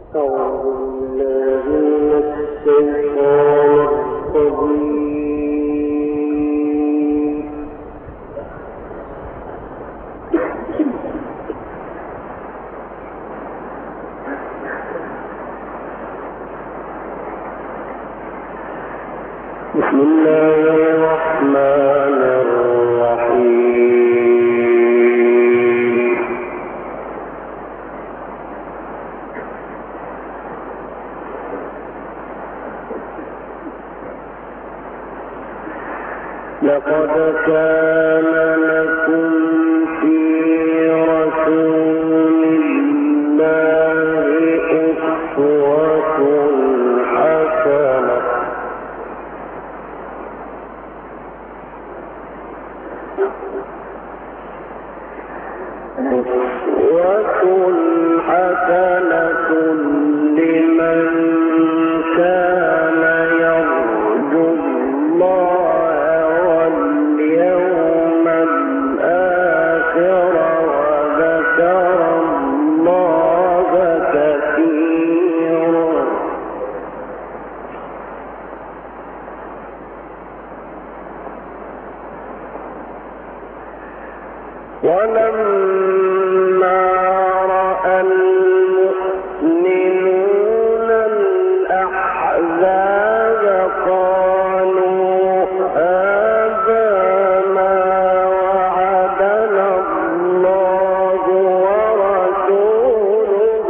بسم الله الرحمن الرحيم. لقد كان لكم في رسول الله أسوة حسنة لمن كان يرجو الله واليوم الآخر وذكر الله كثيرا. ولما رأى المؤمنون الأحزاب قالوا هذا ما وعدنا الله ورسوله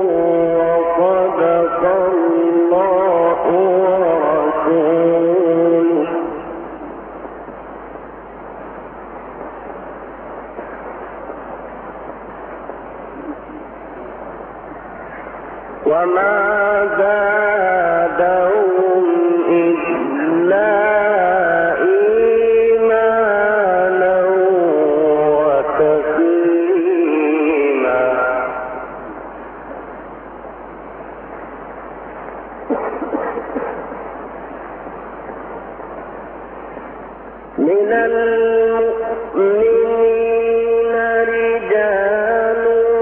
وصدق الله ورسوله. وما زادهم إلا إيمانا وتسليما. من المؤمنين رجال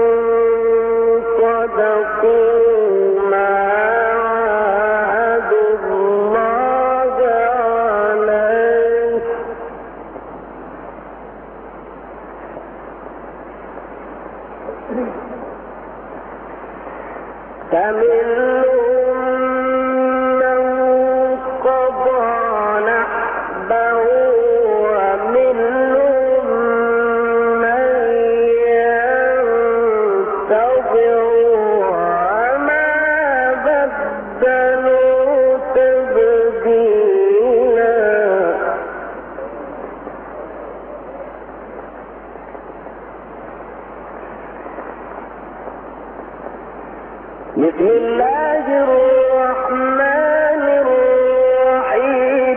صدقوا فمنهم من قضى نحبه ومنهم من ينتظر وما بدلوا تبديلا. بسم الله الرحمن الرحيم.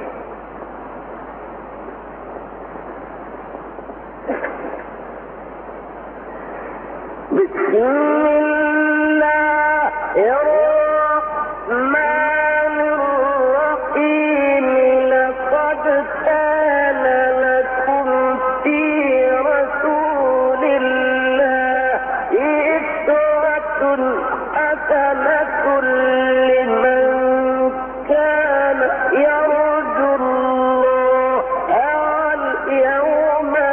بسم الله الرحمن الرحيم. لقد كان لكم في رسول الله أسوة حسنة لمن كان يرجو الله واليوم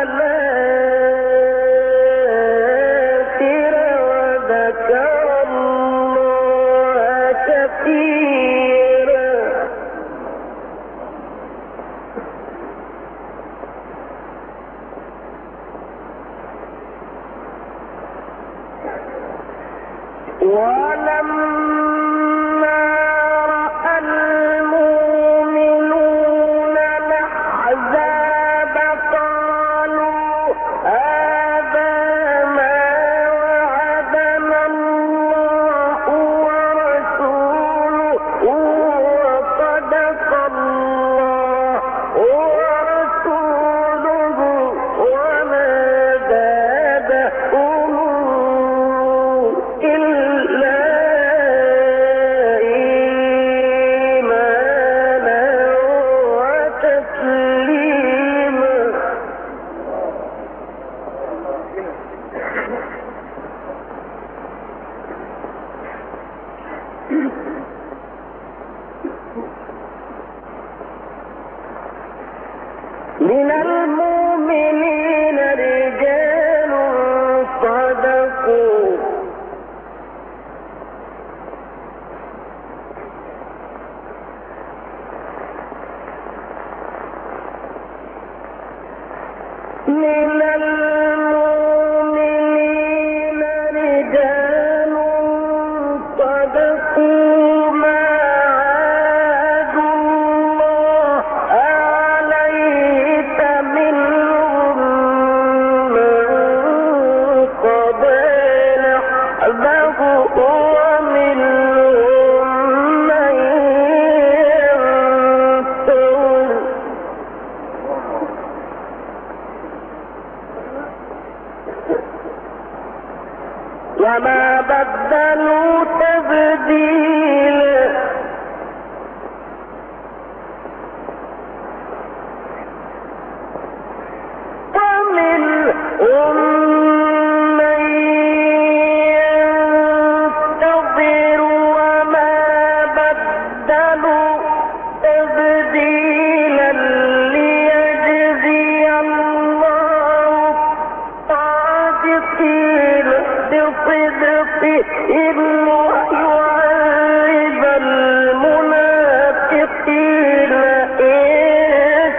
الآخر وذكر الله كثيرا. ولما رأى المؤمنون الأحزاب قالوا هذا ما وعدنا الله ورسوله وصدق الله ورسوله وما زادهم إلا من المؤمنين رجال صدقوا من المؤمنين رجال صدقوا ما عاهدوا الله عليه فمنهم من قضى نحبه ومنهم من ينتظر وما بدلوا تبديلا ومنهم من ينتظر وما بدلوا تبديلا ليجزي الله الصادقين بصدقهم ويعذب المنافقين إن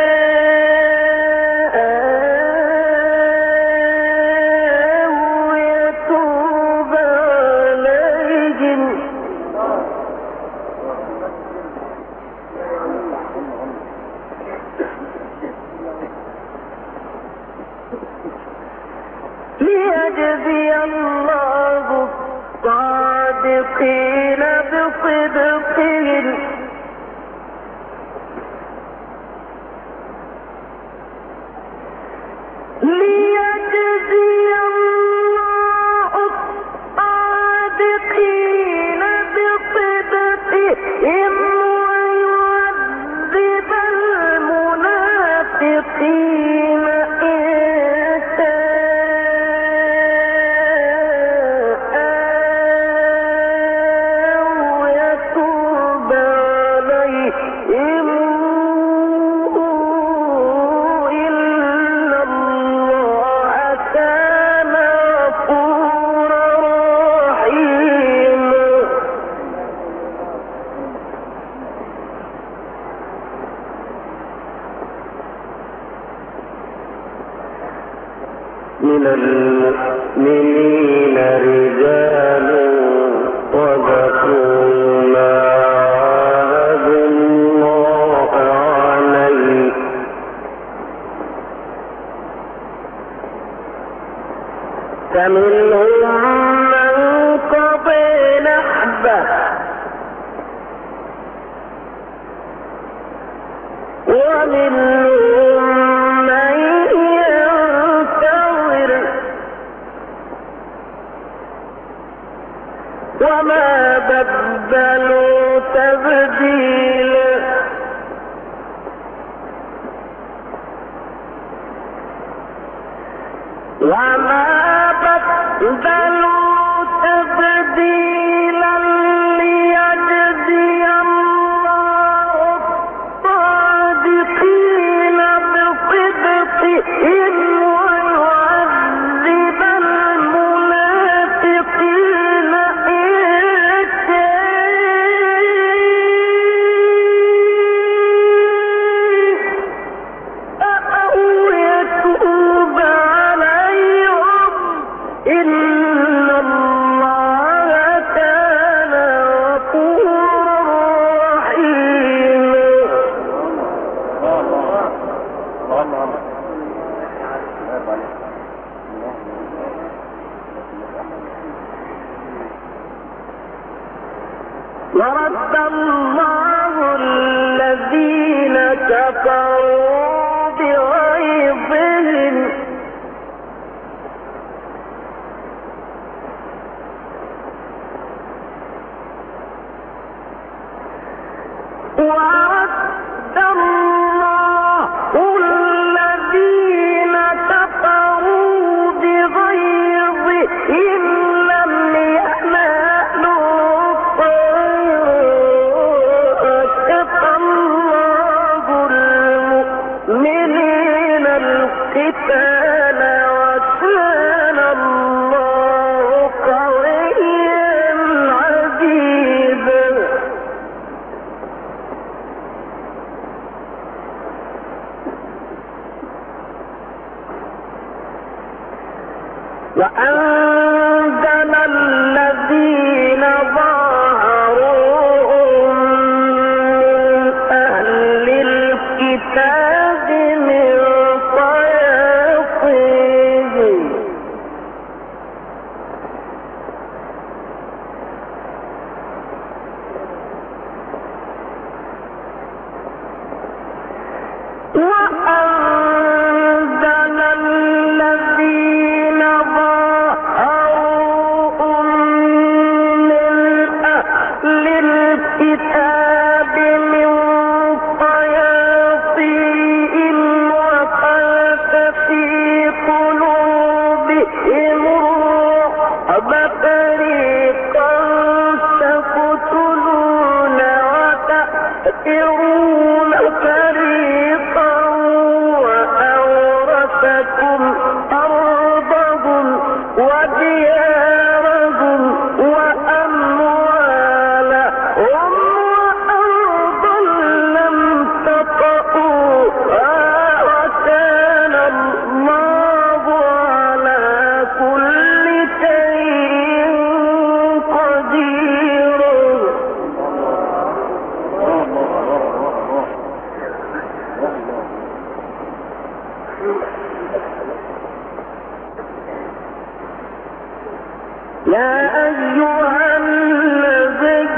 شاء أو يتوب عليهم ليجزي الله الصادقين بصدقهم ليجزي الله الصادقين بصدقهم ويعذب المنافقين إن شاء أو يتوب عليهم إن الله كان غفورا رحيما من المؤمنين رجال صدقوا ما عاهدوا الله عليه فمنهم من قضى نحبه ومنهم من ينتظر وما بدلوا تبديلا وما بدلوا تبديلا ليجزي الله الصادقين بصدقهم ويعذب المنافقين إن شاء أو يتوب عليهم إن الله كان غفورا رحيما ورد الله الذين كفروا بغيظهم ورد الله الذين كفروا بغيظهم لم ينالوا الكتاب من صياصيهم وقذف في قلوبهم الرعب فريقا تقتلون وتأسرون فريقا وأورثكم أرضهم وديارهم وأموالهم وأرضا لم تطئوها وكان الله على كل شيء قدير. يا أيها النبي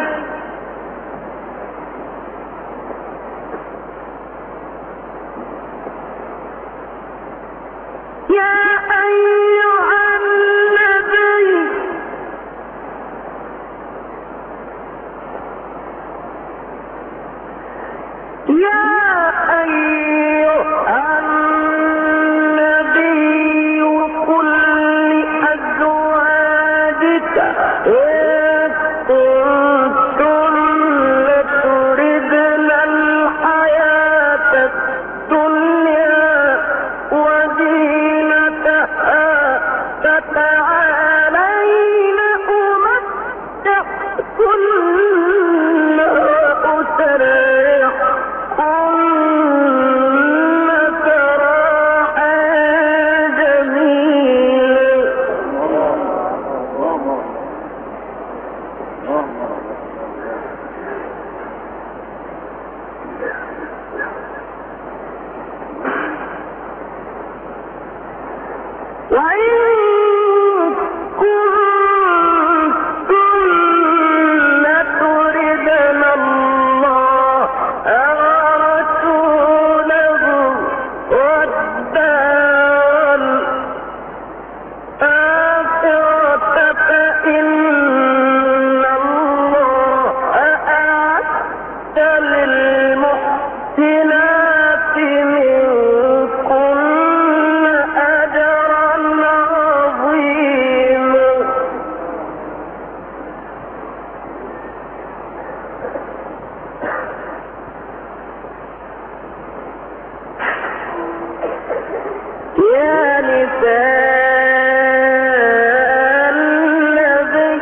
يا أيها النبي يا أيها النبي قل لأزواجك إن كنتن تردن الحياة الدنيا وزينتها فتعالين أمتعكن وأسرحكن سراحا جميلا. وإن كنتن تردن الله ورسوله والدار الآخرة فإن الله أعد للمحسنات منكن أجرا عظيما. يا نساء النبي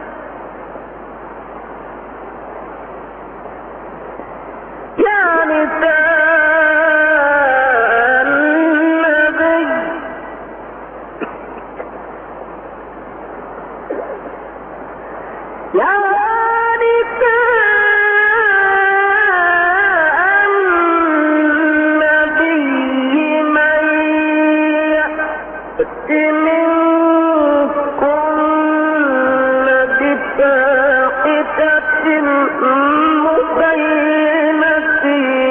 يا نساء النبي يا نساء النبي من يأت منكن بفاحشة مبينة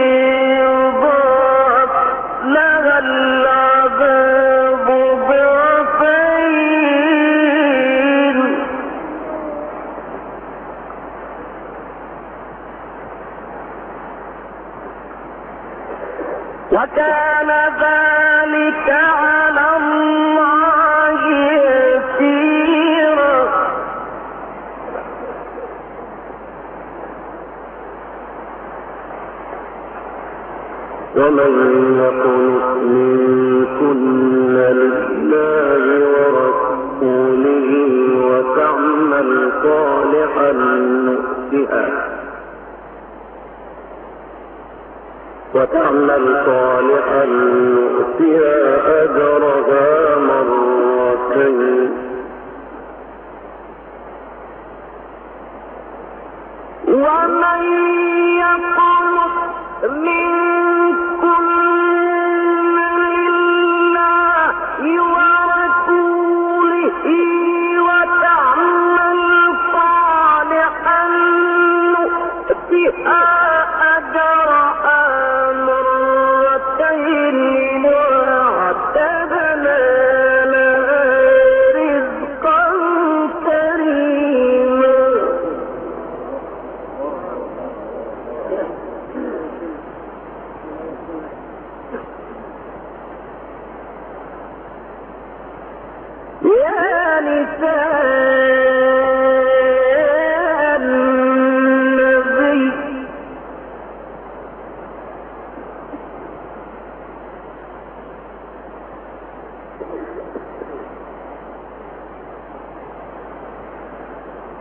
يضاعف لها العذاب ضعفين وكان ذلك على الله يسيرا. ومن يقنط منكن لله ورسوله وتعمل صالحا نؤتها أجرها مرتين ومن يقنط منكن لله ورسوله وتعمل صالحا نؤتها أجرها مرتين وأعتدنا لها رزقا كريما.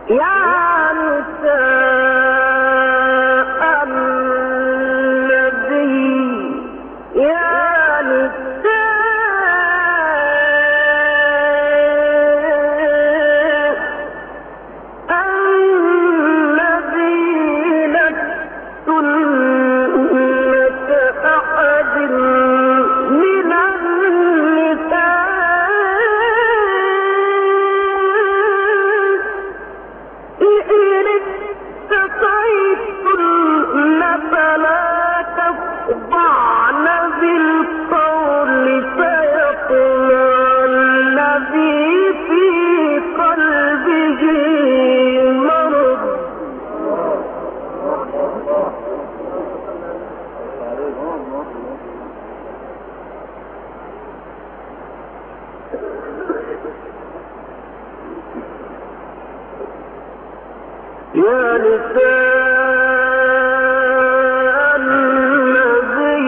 يا نساء النبي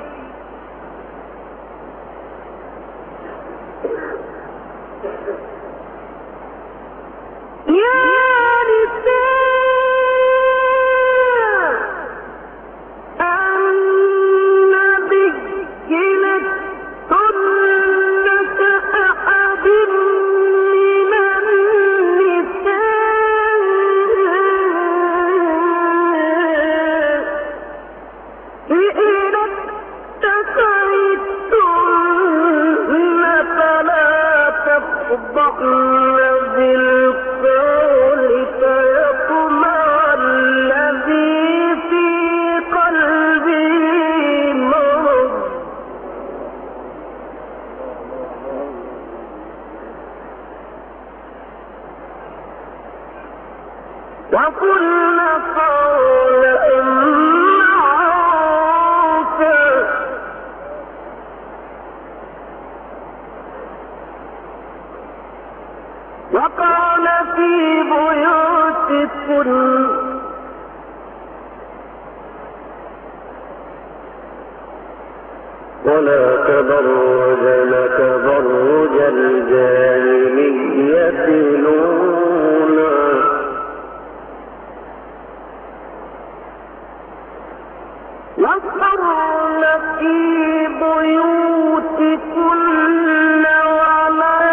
وقلن قولا معروفا وقال في بيوتكن ولا تبرجن تبرج الجاهلية الأولى وقرن في بيوتكن ولا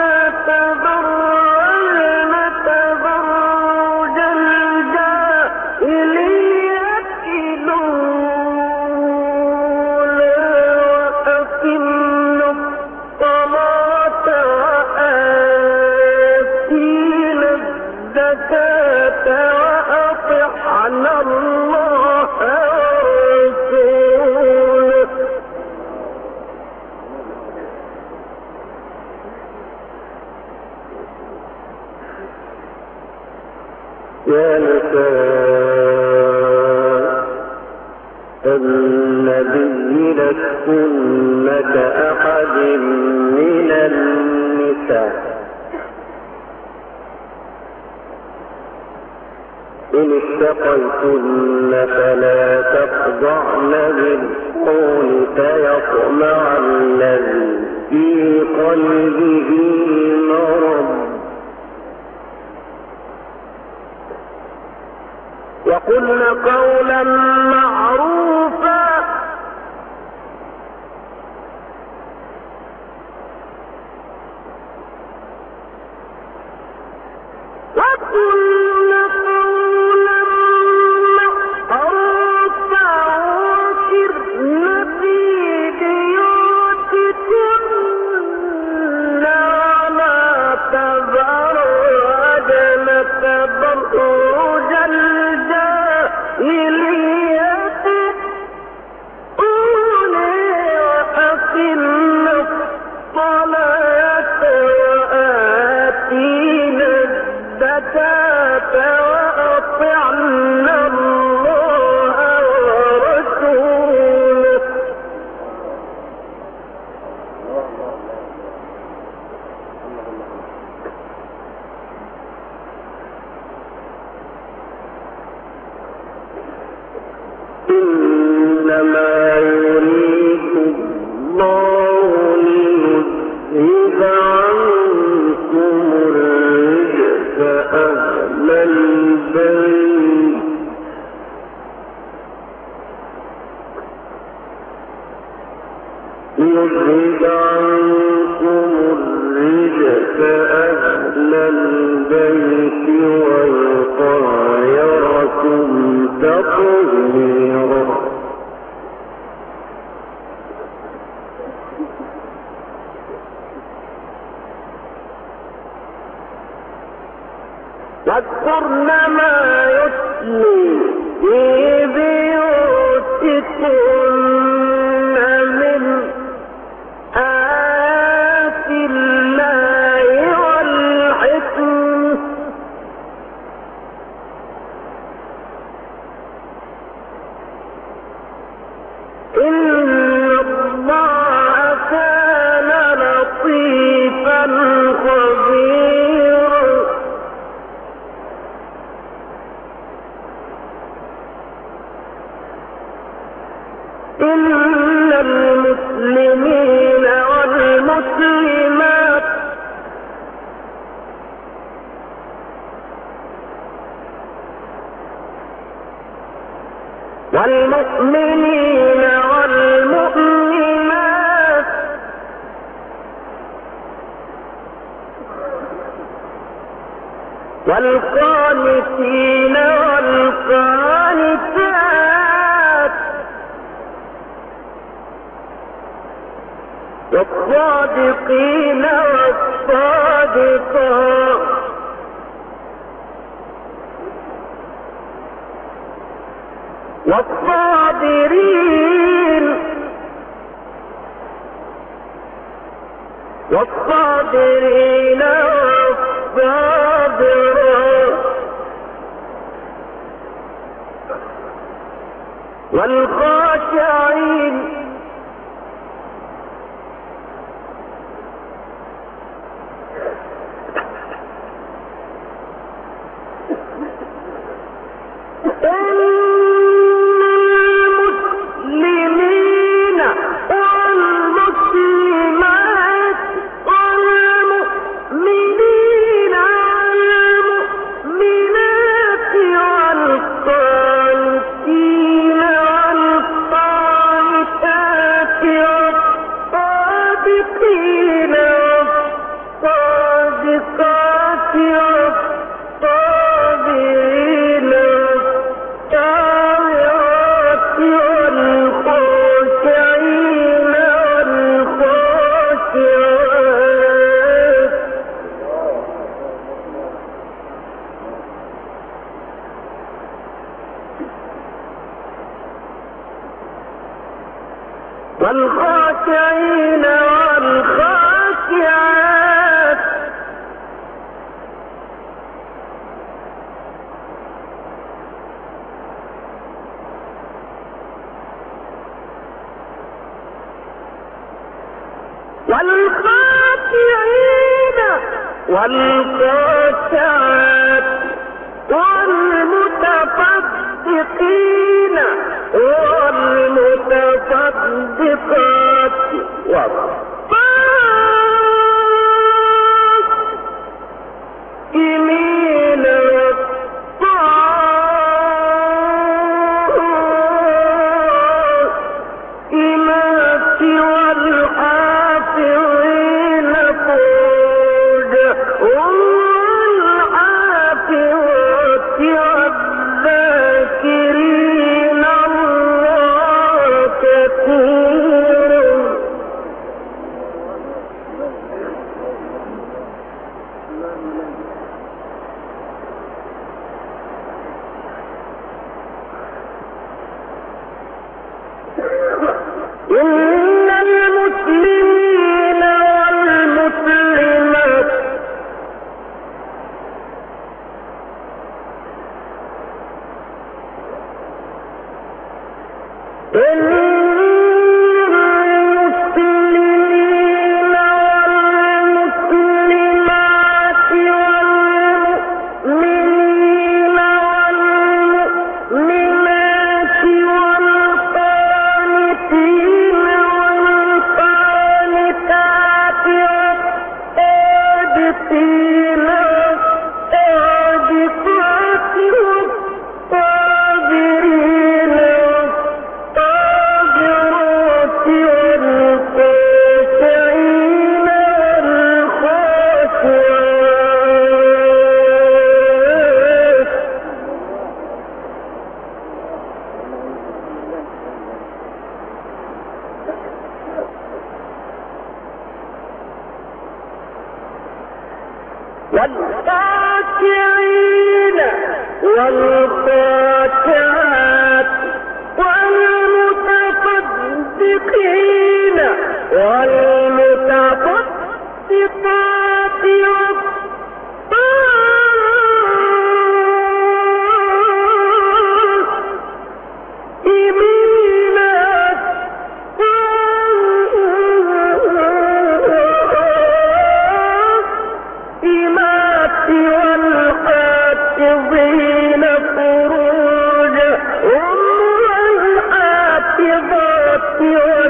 تبرجن تبرج الجاهلية الأولى وأقمنا الصلاة وآتينا الزكاة وأطعنا الله يا نساء النبي لستن كأحد من النساء إن اتقيتن فلا تخضعن بالقول فيطمع الذي في قلبه مرض وقلن قولا معروفا وقلن قولا معروفا وقرن في بيوتكن ولا تبرجن تبرج الجاهلية الأولى وأقمنا الصلاة وآتينا الزكاة وأطعنا الله ورسوله إنما يريد الله ليذهب عنكم الرجس أهل تطهيرا. واذكرن ما يتلي في بيوتكن من آيات الله والحكمة إن الله كان لطيفا خبيرا. إن المسلمين والمسلمات والمؤمنين والمؤمنات والقانتين والقانتات والصادقين والصادقات والصابرين والصابرين والصابرات والخاشعين والخاشعين والخاشعات والخاشعين والخاشعات والمتصدقين والمتصدقات والصائمين والصائمات والحافظين فروجهم والحافظات والذاكرين الله كثيرا. إن المسلمين والمسلمات والصابرين والخاشعات والمتصدقين والمتصدقات والحافظين فروجهم والحافظات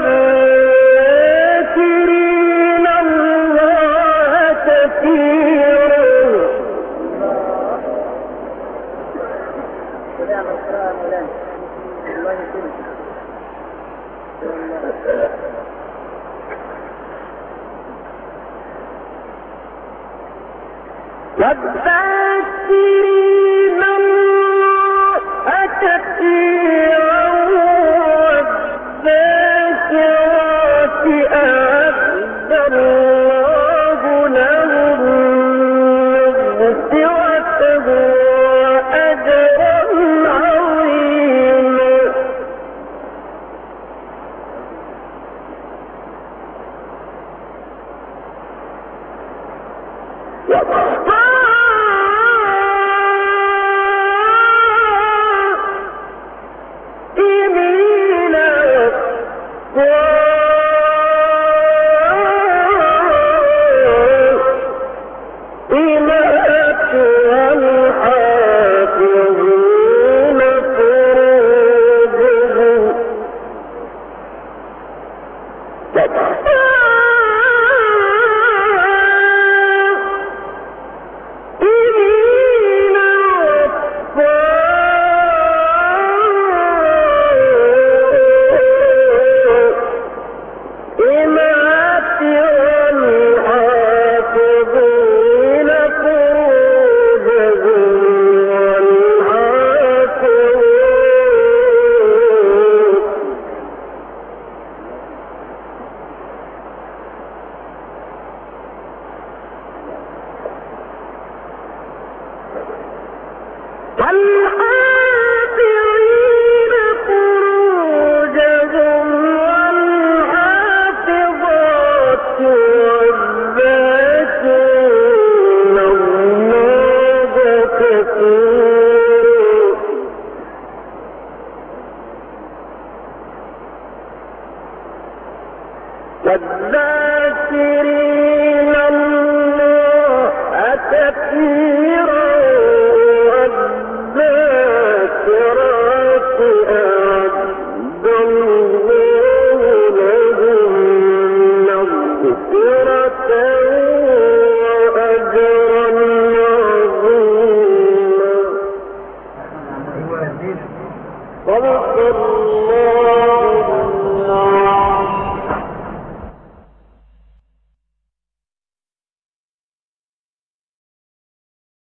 والذاكرين الله كثيرا. والذاكرين الله كثيرا والذاكرات أعد الله لهم مغفرة وأجرا عظيما. والحافظين